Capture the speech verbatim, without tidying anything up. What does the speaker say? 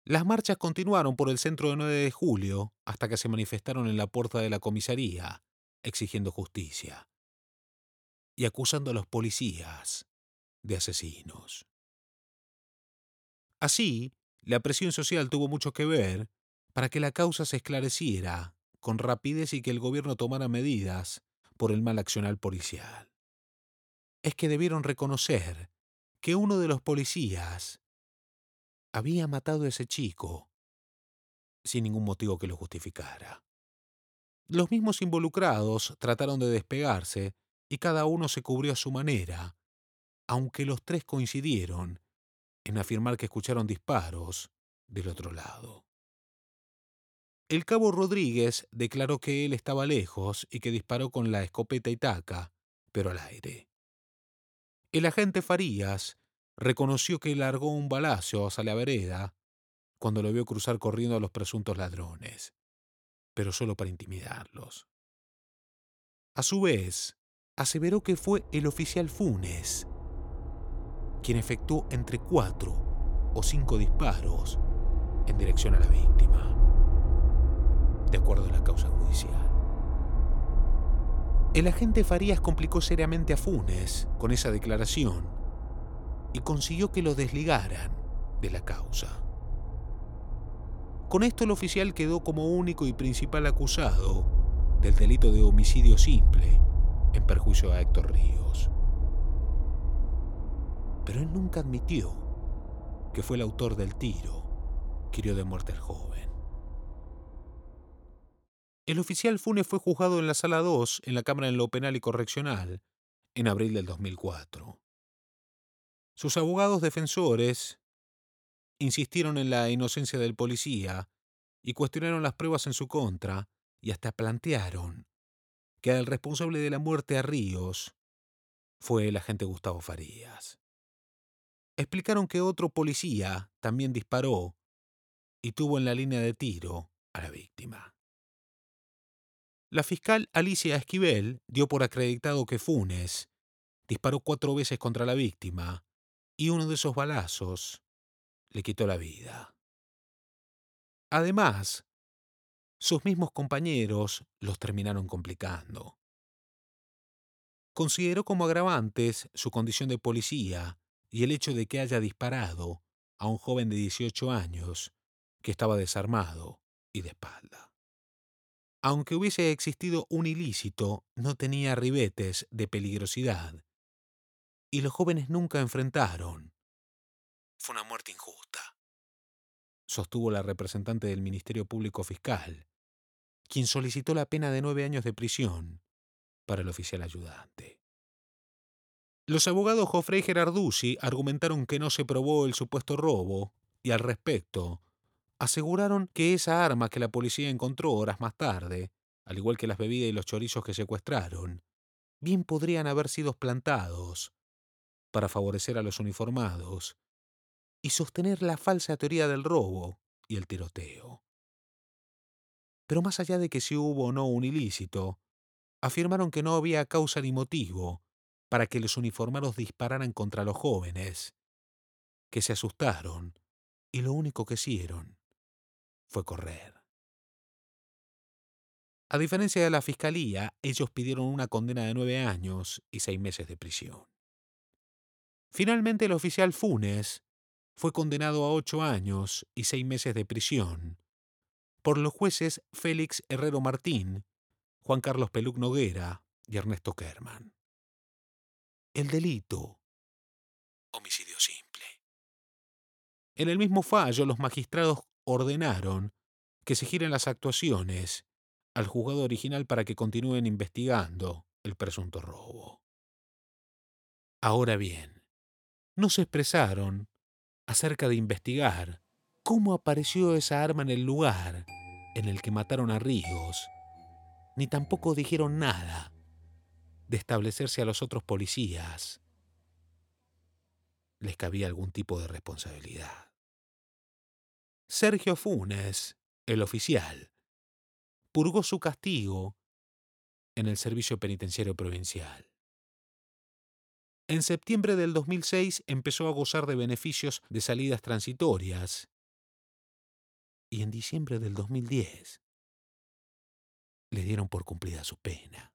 Las marchas continuaron por el centro de nueve de julio hasta que se manifestaron en la puerta de la comisaría, exigiendo justicia y acusando a los policías de asesinos. Así, la presión social tuvo mucho que ver para que la causa se esclareciera con rapidez y que el gobierno tomara medidas por el mal accionar policial. Es que debieron reconocer que uno de los policías había matado a ese chico sin ningún motivo que lo justificara. Los mismos involucrados trataron de despegarse y cada uno se cubrió a su manera, aunque los tres coincidieron en afirmar que escucharon disparos del otro lado. El cabo Rodríguez declaró que él estaba lejos y que disparó con la escopeta Itaca, pero al aire. El agente Farías reconoció que largó un balazo hacia la vereda cuando lo vio cruzar corriendo a los presuntos ladrones, pero solo para intimidarlos. A su vez, aseveró que fue el oficial Funes quien efectuó entre cuatro o cinco disparos en dirección a la víctima, de acuerdo a la causa judicial. El agente Farías complicó seriamente a Funes con esa declaración y consiguió que lo desligaran de la causa. Con esto el oficial quedó como único y principal acusado del delito de homicidio simple en perjuicio a Héctor Ríos. Pero él nunca admitió que fue el autor del tiro que hirió de muerte al joven. El oficial Funes fue juzgado en la Sala dos, en la Cámara en lo Penal y Correccional, en abril del dos mil cuatro. Sus abogados defensores insistieron en la inocencia del policía y cuestionaron las pruebas en su contra y hasta plantearon que el responsable de la muerte a Ríos fue el agente Gustavo Farías. Explicaron que otro policía también disparó y tuvo en la línea de tiro a la víctima. La fiscal Alicia Esquivel dio por acreditado que Funes disparó cuatro veces contra la víctima y uno de esos balazos le quitó la vida. Además, sus mismos compañeros los terminaron complicando. Consideró como agravantes su condición de policía y el hecho de que haya disparado a un joven de dieciocho años que estaba desarmado y de espalda. Aunque hubiese existido un ilícito, no tenía ribetes de peligrosidad y los jóvenes nunca enfrentaron. Fue una muerte injusta, sostuvo la representante del Ministerio Público Fiscal, quien solicitó la pena de nueve años de prisión para el oficial ayudante. Los abogados Jofré y Gerarduzzi argumentaron que no se probó el supuesto robo y al respecto aseguraron que esa arma que la policía encontró horas más tarde, al igual que las bebidas y los chorizos que secuestraron, bien podrían haber sido plantados para favorecer a los uniformados y sostener la falsa teoría del robo y el tiroteo. Pero más allá de que si hubo o no un ilícito, afirmaron que no había causa ni motivo para que los uniformados dispararan contra los jóvenes, que se asustaron y lo único que hicieron fue correr. A diferencia de la fiscalía, ellos pidieron una condena de nueve años y seis meses de prisión. Finalmente, el oficial Funes fue condenado a ocho años y seis meses de prisión por los jueces Félix Herrero Martín, Juan Carlos Peluc Noguera y Ernesto Kerman. El delito: homicidio simple. En el mismo fallo, los magistrados ordenaron que se giren las actuaciones al juzgado original para que continúen investigando el presunto robo. Ahora bien, no se expresaron acerca de investigar cómo apareció esa arma en el lugar en el que mataron a Ríos, ni tampoco dijeron nada de establecerse a los otros policías les cabía algún tipo de responsabilidad. Sergio Funes, el oficial, purgó su castigo en el Servicio Penitenciario Provincial. En septiembre del dos mil seis empezó a gozar de beneficios de salidas transitorias y en diciembre del dos mil diez le dieron por cumplida su pena.